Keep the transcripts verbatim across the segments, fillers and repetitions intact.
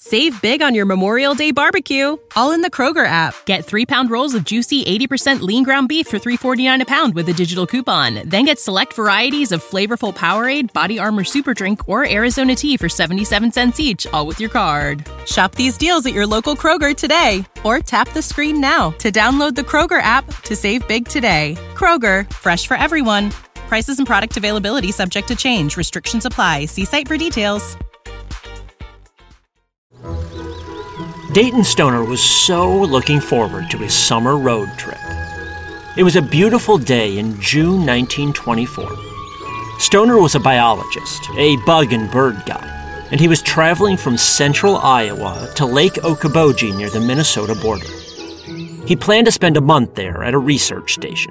Save big on your Memorial Day barbecue, all in the Kroger app. Get three-pound rolls of juicy eighty percent lean ground beef for three dollars and forty-nine cents a pound with a digital coupon. Then get select varieties of flavorful Powerade, Body Armor Super Drink, or Arizona tea for seventy-seven cents each, all with your card. Shop these deals at your local Kroger today, or tap the screen now to download the Kroger app to save big today. Kroger, fresh for everyone. Prices and product availability subject to change. Restrictions apply. See site for details. Dayton Stoner was so looking forward to his summer road trip. It was a beautiful day in June nineteen twenty-four. Stoner was a biologist, a bug and bird guy, and he was traveling from central Iowa to Lake Okoboji near the Minnesota border. He planned to spend a month there at a research station.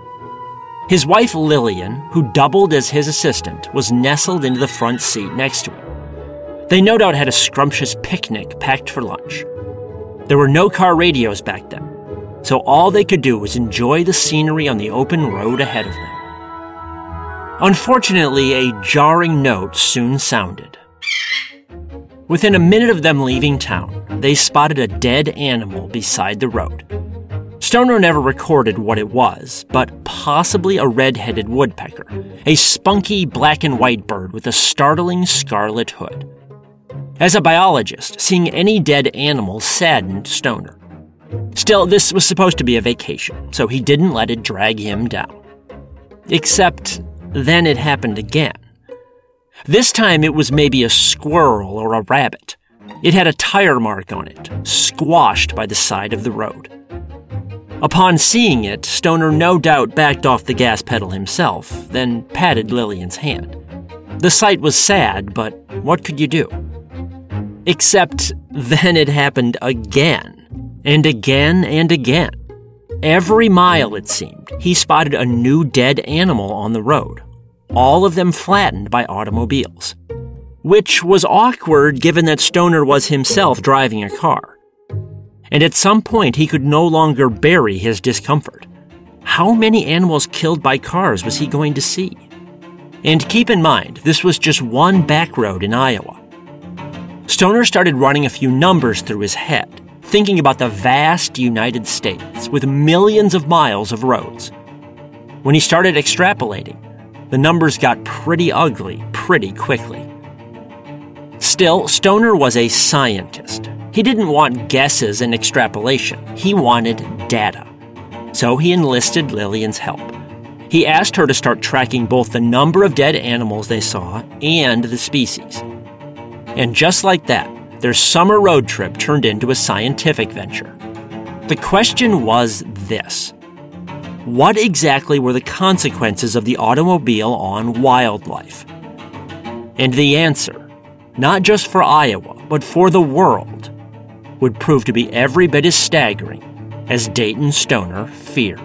His wife Lillian, who doubled as his assistant, was nestled into the front seat next to him. They no doubt had a scrumptious picnic packed for lunch. There were no car radios back then, so all they could do was enjoy the scenery on the open road ahead of them. Unfortunately, a jarring note soon sounded. Within a minute of them leaving town, they spotted a dead animal beside the road. Stoner never recorded what it was, but possibly a red-headed woodpecker, a spunky black and white bird with a startling scarlet hood. As a biologist, seeing any dead animal saddened Stoner. Still, this was supposed to be a vacation, so he didn't let it drag him down. Except, then it happened again. This time it was maybe a squirrel or a rabbit. It had a tire mark on it, squashed by the side of the road. Upon seeing it, Stoner no doubt backed off the gas pedal himself, then patted Lillian's hand. The sight was sad, but what could you do? Except then it happened again, and again and again. Every mile, it seemed, he spotted a new dead animal on the road, all of them flattened by automobiles. Which was awkward given that Stoner was himself driving a car. And at some point he could no longer bury his discomfort. How many animals killed by cars was he going to see? And keep in mind, this was just one back road in Iowa. Stoner started running a few numbers through his head, thinking about the vast United States with millions of miles of roads. When he started extrapolating, the numbers got pretty ugly pretty quickly. Still, Stoner was a scientist. He didn't want guesses and extrapolation. He wanted data. So he enlisted Lillian's help. He asked her to start tracking both the number of dead animals they saw and the species. And just like that, their summer road trip turned into a scientific venture. The question was this: what exactly were the consequences of the automobile on wildlife? And the answer, not just for Iowa, but for the world, would prove to be every bit as staggering as Dayton Stoner feared.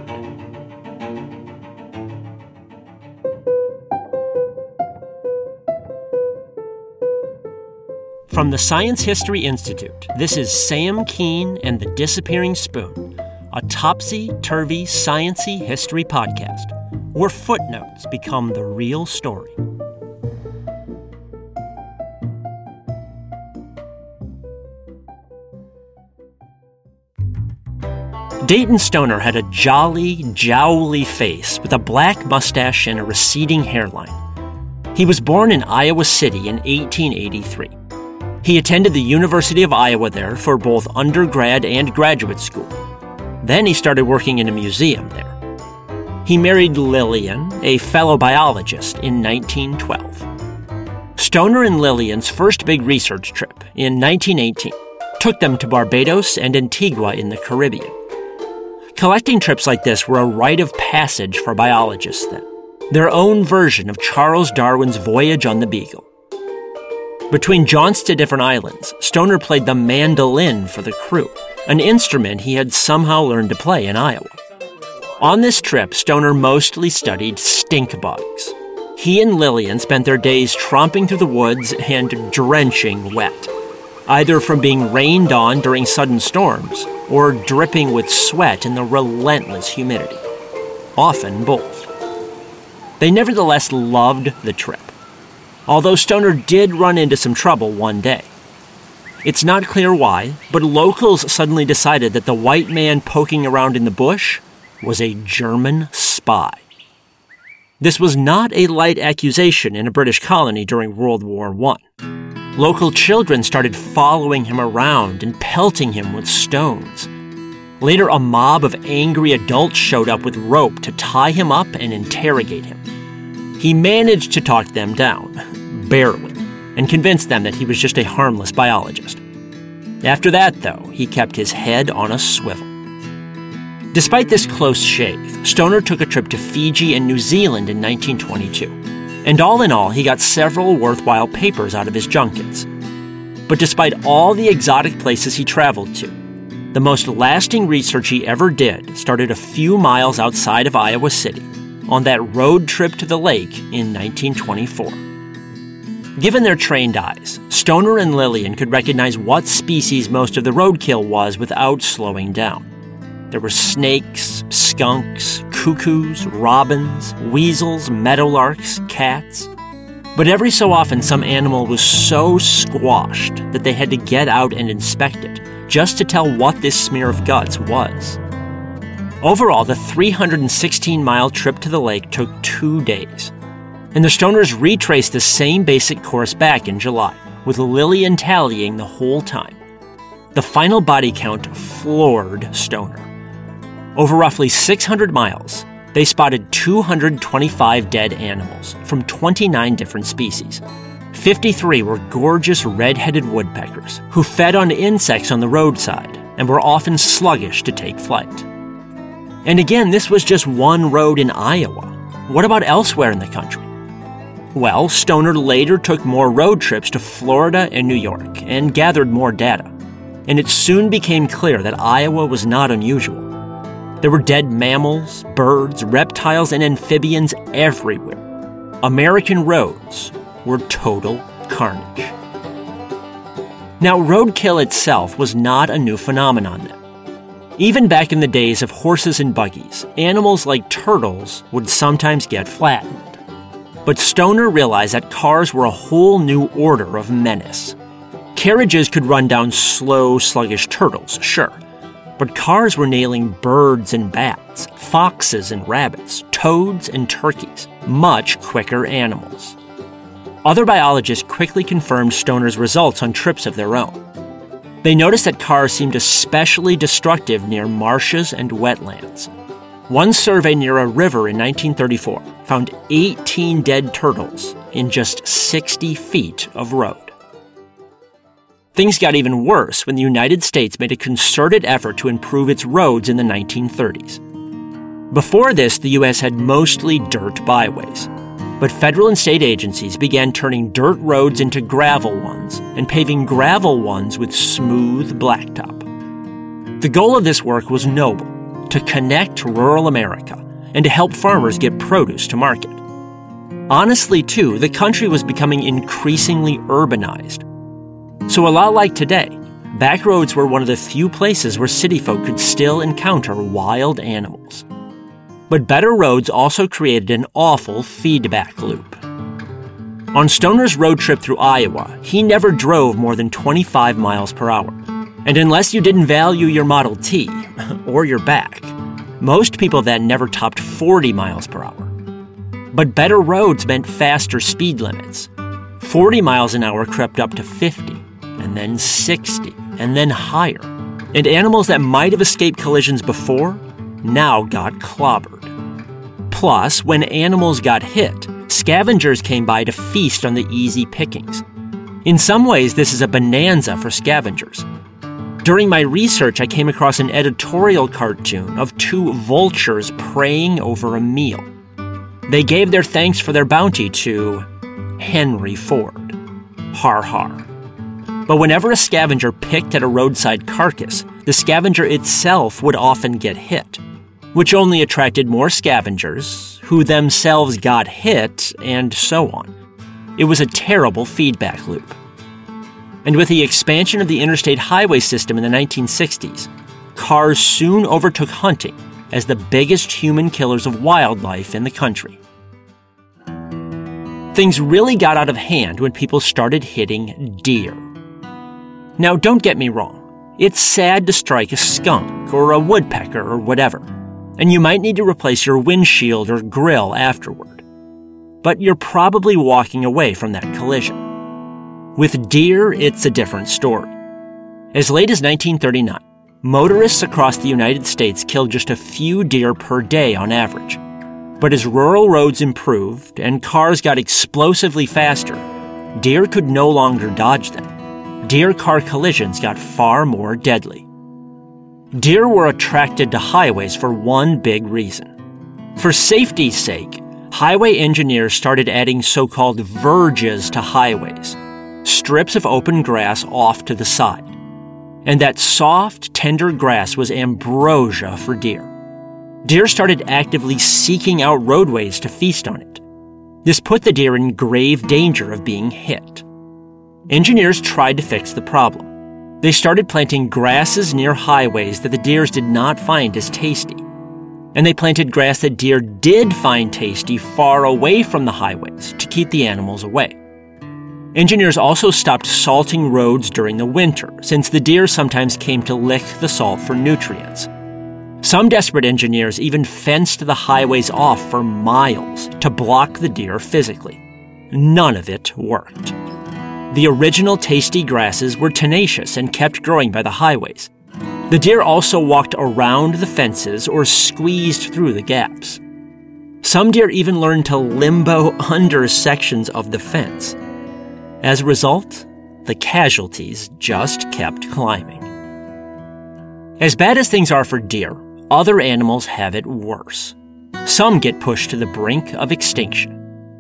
From the Science History Institute, this is Sam Keene and the Disappearing Spoon, a topsy-turvy, science-y history podcast, where footnotes become the real story. Dayton Stoner had a jolly, jowly face with a black mustache and a receding hairline. He was born in Iowa City in eighteen eighty-three. He attended the University of Iowa there for both undergrad and graduate school. Then he started working in a museum there. He married Lillian, a fellow biologist, in nineteen twelve. Stoner and Lillian's first big research trip, in nineteen eighteen, took them to Barbados and Antigua in the Caribbean. Collecting trips like this were a rite of passage for biologists then, their own version of Charles Darwin's Voyage on the Beagle. Between jaunts to different islands, Stoner played the mandolin for the crew, an instrument he had somehow learned to play in Iowa. On this trip, Stoner mostly studied stink bugs. He and Lillian spent their days tromping through the woods and drenching wet, either from being rained on during sudden storms or dripping with sweat in the relentless humidity. Often both. They nevertheless loved the trip, although Stoner did run into some trouble one day. It's not clear why, but locals suddenly decided that the white man poking around in the bush was a German spy. This was not a light accusation in a British colony during World War One. Local children started following him around and pelting him with stones. Later, a mob of angry adults showed up with rope to tie him up and interrogate him. He managed to talk them down, barely, and convinced them that he was just a harmless biologist. After that, though, he kept his head on a swivel. Despite this close shave, Stoner took a trip to Fiji and New Zealand in nineteen twenty-two. And all in all, he got several worthwhile papers out of his junkets. But despite all the exotic places he traveled to, the most lasting research he ever did started a few miles outside of Iowa City, on that road trip to the lake in nineteen twenty-four. Given their trained eyes, Stoner and Lillian could recognize what species most of the roadkill was without slowing down. There were snakes, skunks, cuckoos, robins, weasels, meadowlarks, cats. But every so often some animal was so squashed that they had to get out and inspect it, just to tell what this smear of guts was. Overall, the three hundred sixteen mile trip to the lake took two days. And the Stoners retraced the same basic course back in July, with Lillian tallying the whole time. The final body count floored Stoner. Over roughly six hundred miles, they spotted two hundred twenty-five dead animals from twenty-nine different species. fifty-three were gorgeous red-headed woodpeckers who fed on insects on the roadside and were often sluggish to take flight. And again, this was just one road in Iowa. What about elsewhere in the country? Well, Stoner later took more road trips to Florida and New York and gathered more data. And it soon became clear that Iowa was not unusual. There were dead mammals, birds, reptiles, and amphibians everywhere. American roads were total carnage. Now, roadkill itself was not a new phenomenon then. Even back in the days of horses and buggies, animals like turtles would sometimes get flattened. But Stoner realized that cars were a whole new order of menace. Carriages could run down slow, sluggish turtles, sure. But cars were nailing birds and bats, foxes and rabbits, toads and turkeys, much quicker animals. Other biologists quickly confirmed Stoner's results on trips of their own. They noticed that cars seemed especially destructive near marshes and wetlands. One survey near a river in nineteen thirty-four found eighteen dead turtles in just sixty feet of road. Things got even worse when the United States made a concerted effort to improve its roads in the nineteen thirties. Before this, the U S had mostly dirt byways, but federal and state agencies began turning dirt roads into gravel ones and paving gravel ones with smooth blacktop. The goal of this work was noble: to connect rural America and to help farmers get produce to market. Honestly, too, the country was becoming increasingly urbanized. So a lot like today, back roads were one of the few places where city folk could still encounter wild animals. But better roads also created an awful feedback loop. On Stoner's road trip through Iowa, he never drove more than twenty-five miles per hour. And unless you didn't value your Model T, or your back, most people then never topped forty miles per hour. But better roads meant faster speed limits. forty miles an hour crept up to fifty, and then sixty, and then higher. And animals that might have escaped collisions before now got clobbered. Plus, when animals got hit, scavengers came by to feast on the easy pickings. In some ways, this is a bonanza for scavengers. During my research, I came across an editorial cartoon of two vultures praying over a meal. They gave their thanks for their bounty to Henry Ford. Har har. But whenever a scavenger picked at a roadside carcass, the scavenger itself would often get hit, which only attracted more scavengers, who themselves got hit, and so on. It was a terrible feedback loop. And with the expansion of the interstate highway system in the nineteen sixties, cars soon overtook hunting as the biggest human killers of wildlife in the country. Things really got out of hand when people started hitting deer. Now, don't get me wrong. It's sad to strike a skunk or a woodpecker or whatever, and you might need to replace your windshield or grill afterward. But you're probably walking away from that collision. With deer, it's a different story. As late as nineteen thirty-nine, motorists across the United States killed just a few deer per day on average. But as rural roads improved and cars got explosively faster, deer could no longer dodge them. Deer-car collisions got far more deadly. Deer were attracted to highways for one big reason. For safety's sake, highway engineers started adding so-called verges to highways, strips of open grass off to the side. And that soft, tender grass was ambrosia for deer. Deer started actively seeking out roadways to feast on it. This put the deer in grave danger of being hit. Engineers tried to fix the problem. They started planting grasses near highways that the deer did not find as tasty. And they planted grass that deer did find tasty far away from the highways to keep the animals away. Engineers also stopped salting roads during the winter, since the deer sometimes came to lick the salt for nutrients. Some desperate engineers even fenced the highways off for miles to block the deer physically. None of it worked. The original tasty grasses were tenacious and kept growing by the highways. The deer also walked around the fences or squeezed through the gaps. Some deer even learned to limbo under sections of the fence. As a result, the casualties just kept climbing. As bad as things are for deer, other animals have it worse. Some get pushed to the brink of extinction.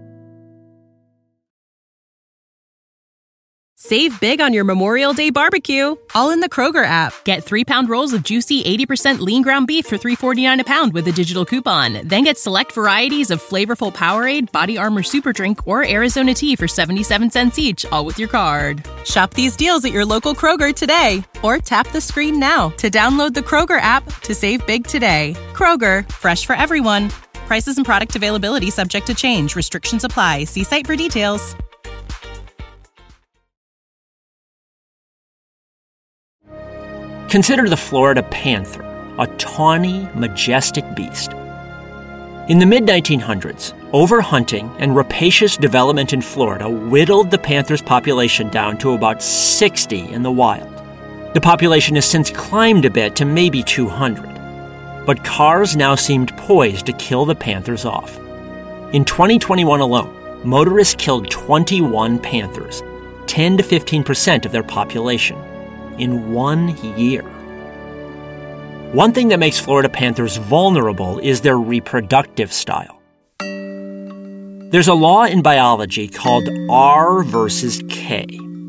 Save big on your Memorial Day barbecue, all in the Kroger app. Get three-pound rolls of juicy eighty percent lean ground beef for three forty-nine a pound with a digital coupon. Then get select varieties of flavorful Powerade, Body Armor Super Drink, or Arizona Tea for seventy-seven cents each, all with your card. Shop these deals at your local Kroger today, or tap the screen now to download the Kroger app to save big today. Kroger, fresh for everyone. Prices and product availability subject to change. Restrictions apply. See site for details. Consider the Florida panther, a tawny, majestic beast. In the mid nineteen hundreds, overhunting and rapacious development in Florida whittled the panther's population down to about sixty in the wild. The population has since climbed a bit to maybe two hundred. But cars now seemed poised to kill the panthers off. In twenty twenty-one alone, motorists killed twenty-one panthers, ten to fifteen percent of their population, in one year. One thing that makes Florida panthers vulnerable is their reproductive style. There's a law in biology called R versus K.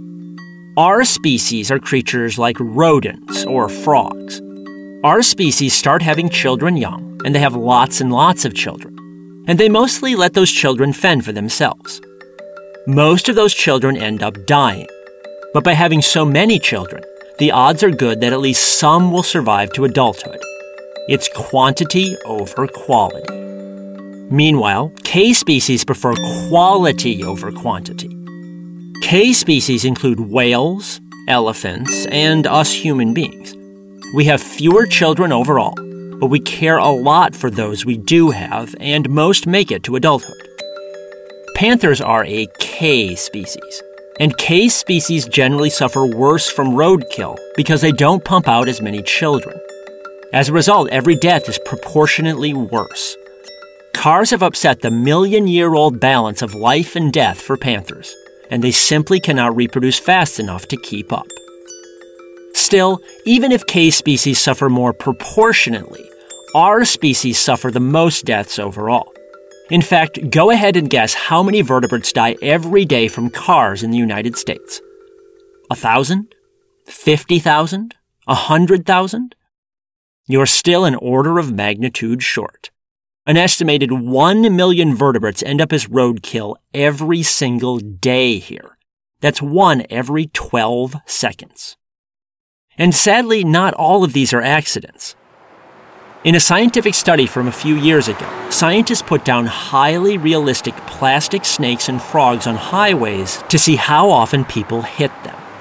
R species are creatures like rodents or frogs. R species start having children young, and they have lots and lots of children. And they mostly let those children fend for themselves. Most of those children end up dying. But by having so many children, the odds are good that at least some will survive to adulthood. It's quantity over quality. Meanwhile, K species prefer quality over quantity. K species include whales, elephants, and us human beings. We have fewer children overall, but we care a lot for those we do have, and most make it to adulthood. Panthers are a K species. And K species generally suffer worse from roadkill because they don't pump out as many children. As a result, every death is proportionately worse. Cars have upset the million-year-old balance of life and death for panthers, and they simply cannot reproduce fast enough to keep up. Still, even if K species suffer more proportionately, R species suffer the most deaths overall. In fact, go ahead and guess how many vertebrates die every day from cars in the United States. A thousand? Fifty thousand? A hundred thousand? You're still an order of magnitude short. An estimated one million vertebrates end up as roadkill every single day here. That's one every twelve seconds. And sadly, not all of these are accidents. In a scientific study from a few years ago, scientists put down highly realistic plastic snakes and frogs on highways to see how often people hit them.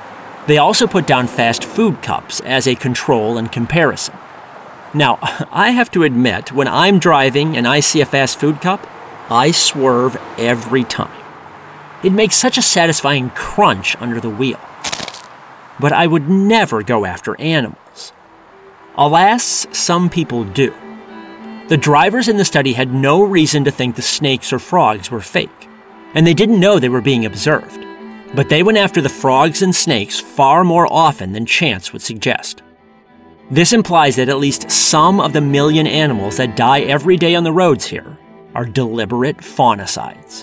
They also put down fast food cups as a control and comparison. Now, I have to admit, when I'm driving and I see a fast food cup, I swerve every time. It makes such a satisfying crunch under the wheel. But I would never go after animals. Alas, some people do. The drivers in the study had no reason to think the snakes or frogs were fake, and they didn't know they were being observed. But they went after the frogs and snakes far more often than chance would suggest. This implies that at least some of the million animals that die every day on the roads here are deliberate faunicides.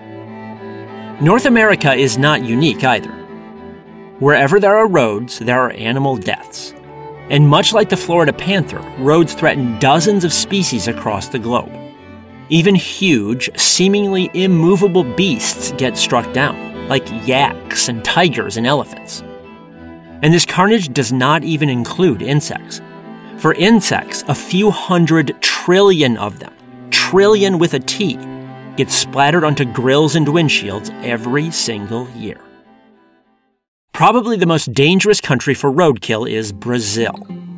North America is not unique either. Wherever there are roads, there are animal deaths. And much like the Florida panther, roads threaten dozens of species across the globe. Even huge, seemingly immovable beasts get struck down, like yaks and tigers and elephants. And this carnage does not even include insects. For insects, a few hundred trillion of them, trillion with a T, get splattered onto grills and windshields every single year. Probably the most dangerous country for roadkill is Brazil.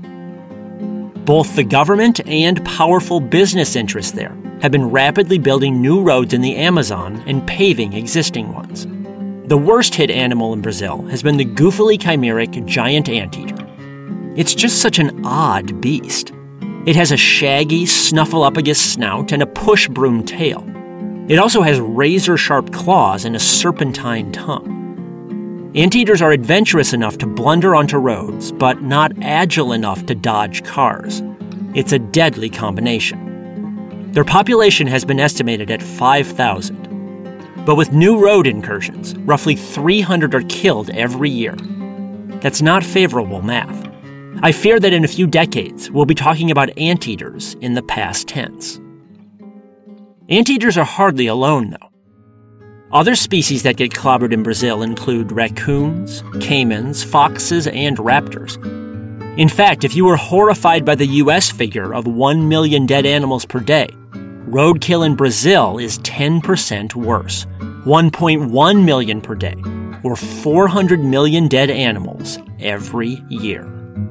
Both the government and powerful business interests there have been rapidly building new roads in the Amazon and paving existing ones. The worst hit animal in Brazil has been the goofily chimeric giant anteater. It's just such an odd beast. It has a shaggy, snuffleupagus snout and a push broom tail. It also has razor-sharp claws and a serpentine tongue. Anteaters are adventurous enough to blunder onto roads, but not agile enough to dodge cars. It's a deadly combination. Their population has been estimated at five thousand. But with new road incursions, roughly three hundred are killed every year. That's not favorable math. I fear that in a few decades, we'll be talking about anteaters in the past tense. Anteaters are hardly alone, though. Other species that get clobbered in Brazil include raccoons, caimans, foxes, and raptors. In fact, if you were horrified by the U S figure of one million dead animals per day, roadkill in Brazil is ten percent worse, one point one million per day, or four hundred million dead animals every year.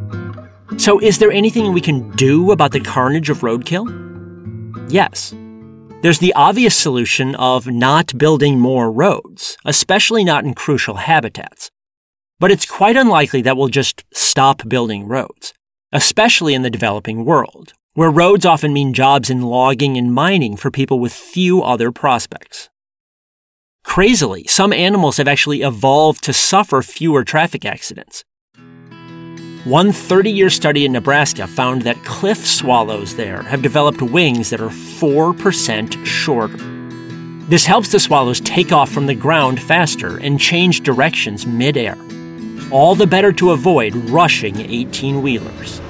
So is there anything we can do about the carnage of roadkill? Yes. There's the obvious solution of not building more roads, especially not in crucial habitats. But it's quite unlikely that we'll just stop building roads, especially in the developing world, where roads often mean jobs in logging and mining for people with few other prospects. Crazily, some animals have actually evolved to suffer fewer traffic accidents. One thirty-year study in Nebraska found that cliff swallows there have developed wings that are four percent shorter. This helps the swallows take off from the ground faster and change directions mid-air, all the better to avoid rushing eighteen-wheelers.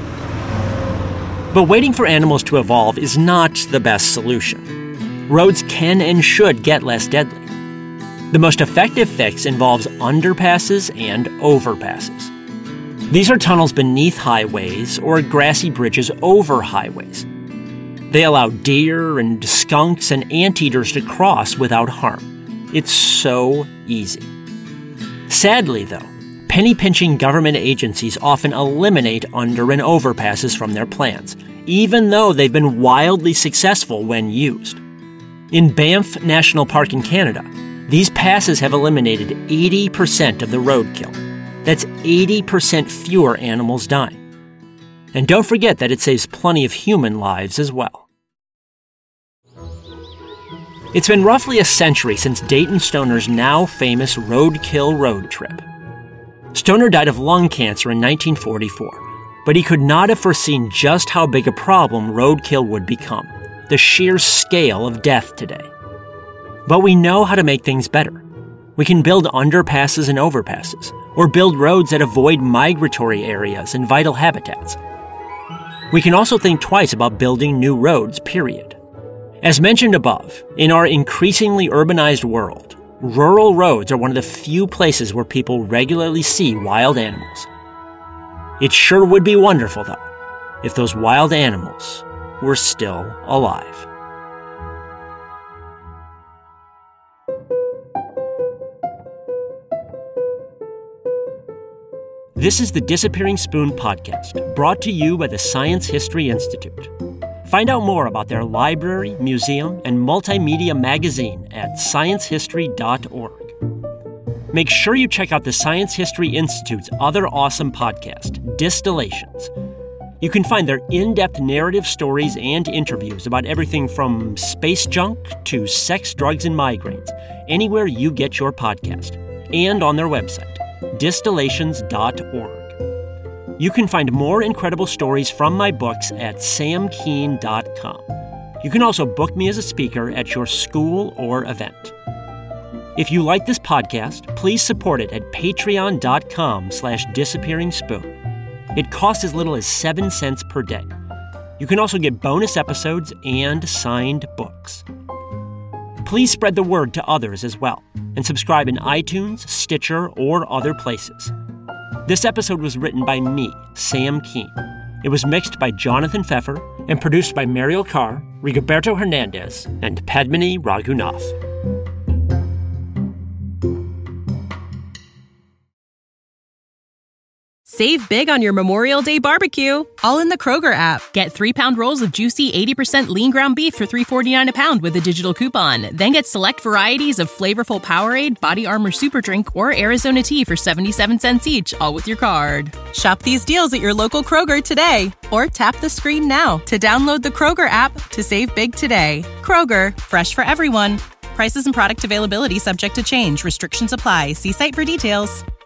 But waiting for animals to evolve is not the best solution. Roads can and should get less deadly. The most effective fix involves underpasses and overpasses. These are tunnels beneath highways or grassy bridges over highways. They allow deer and skunks and anteaters to cross without harm. It's so easy. Sadly, though, penny-pinching government agencies often eliminate under and overpasses from their plans, even though they've been wildly successful when used. In Banff National Park in Canada, these passes have eliminated eighty percent of the roadkill. That's eighty percent fewer animals dying. And don't forget that it saves plenty of human lives as well. It's been roughly a century since Dayton Stoner's now famous roadkill road trip. Stoner died of lung cancer in nineteen forty-four, but he could not have foreseen just how big a problem roadkill would become, the sheer scale of death today. But we know how to make things better. We can build underpasses and overpasses, or build roads that avoid migratory areas and vital habitats. We can also think twice about building new roads, period. As mentioned above, in our increasingly urbanized world, rural roads are one of the few places where people regularly see wild animals. It sure would be wonderful, though, if those wild animals were still alive. This is the Disappearing Spoon podcast, brought to you by the Science History Institute. Find out more about their library, museum, and multimedia magazine at science history dot org. Make sure you check out the Science History Institute's other awesome podcast, Distillations. You can find their in-depth narrative stories and interviews about everything from space junk to sex, drugs, and migraines, anywhere you get your podcast, and on their website, distillations dot org. You can find more incredible stories from my books at sam keen dot com. You can also book me as a speaker at your school or event. If you like this podcast, please support it at patreon dot com slash disappearing spoon. It costs as little as seven cents per day. You can also get bonus episodes and signed books. Please spread the word to others as well, and subscribe in iTunes, Stitcher, or other places. This episode was written by me, Sam Keen. It was mixed by Jonathan Pfeffer and produced by Mariel Carr, Rigoberto Hernandez, and Padmini Raghunath. Save big on your Memorial Day barbecue, all in the Kroger app. Get three-pound rolls of juicy eighty percent lean ground beef for three forty-nine a pound with a digital coupon. Then get select varieties of flavorful Powerade, Body Armor Super Drink, or Arizona tea for seventy-seven cents each, all with your card. Shop these deals at your local Kroger today, or tap the screen now to download the Kroger app to save big today. Kroger, fresh for everyone. Prices and product availability subject to change. Restrictions apply. See site for details.